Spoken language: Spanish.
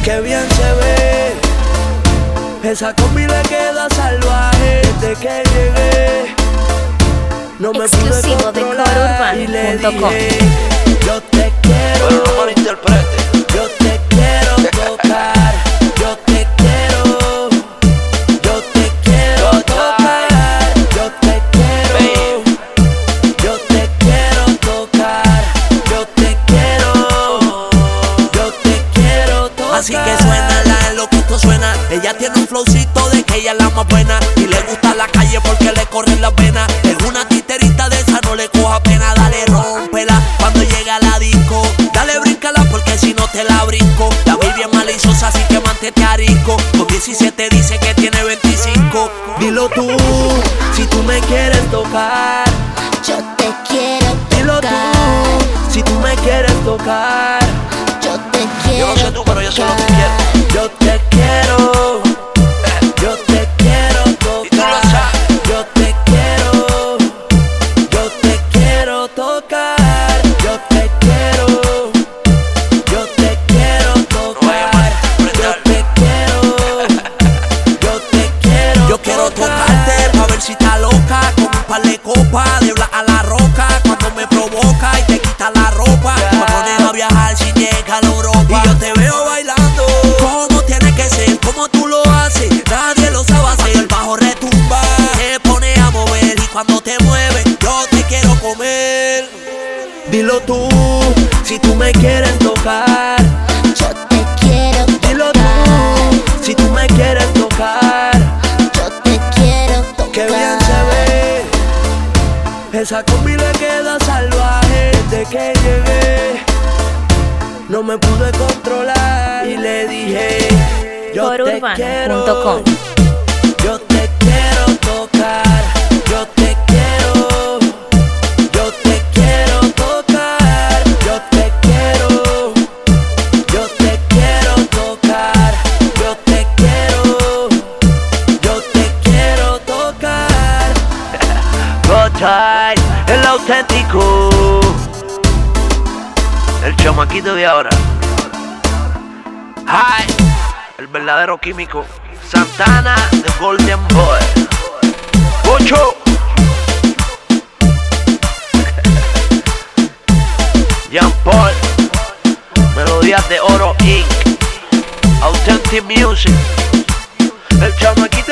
Qué bien se ve, esa combi le queda salvaje. Desde que llegué no me exclusivo pude de controlar y le CoreUrbano.com. dije: yo te quiero, pero no malinterprete. yo te quiero tocar, yo te quiero, yo te quiero tocar, yo te quiero, yo te quiero tocar, yo te quiero, yo te quiero tocar. Así que suénala en lo que esto suena. Ella tiene un flowcito de que ella es la más buena y le gusta la calle porque le corren las venas. Es una titerita de esa, no le coja pena. Dale, rómpela cuando llega a la disco. Dale, bríncala porque si no te la brinco. La baby es maliciosa, así que mantente arisco. Con 17 dice que tiene 25. Dilo tú, si tú me quieres tocar. Yo te quiero Dilo tocar. tú, si tú me quieres tocar. Yo te quiero. Yo no sé tú, pero yo sé lo que quiero. Yo te quiero, yo te quiero Y tú lo tocar. sabes. Yo te quiero, yo te quiero tocar. Yo te quiero, yo te quiero tocar. Yo te quiero, yo te quiero. Yo quiero tocarte pa' ver si está loca. Con un par de copas de Black a la roca. Cuando me provoca y te quita la ropa. Me pones a viajar si llega a la Europa. Y yo te veo bailando como tiene que ser, como tú lo haces. Nadie lo sabe hacer. Cuando el bajo retumba, te pone a mover. Y cuando te mueves, yo te quiero comer. Dilo tú, si tú me quieres tocar. Yo te quiero Dilo tocar. tú, si tú me quieres tocar. Yo te quiero Qué bien tocar. se ve, esa combi le queda salvaje. Desde que llegué no me pude controlar y le dije: yo te quiero, CoreUrbano.com. yo te quiero tocar, yo te quiero, yo te quiero tocar, yo te quiero, yo te quiero tocar, yo te quiero, yo te quiero tocar. Go Tide, el auténtico, el chamaquito de ahora. Hi, el verdadero químico. Santana, the Golden Boy. Ocho. Jean Paul, Melodías de Oro Inc. Authentic Music. El chamaquito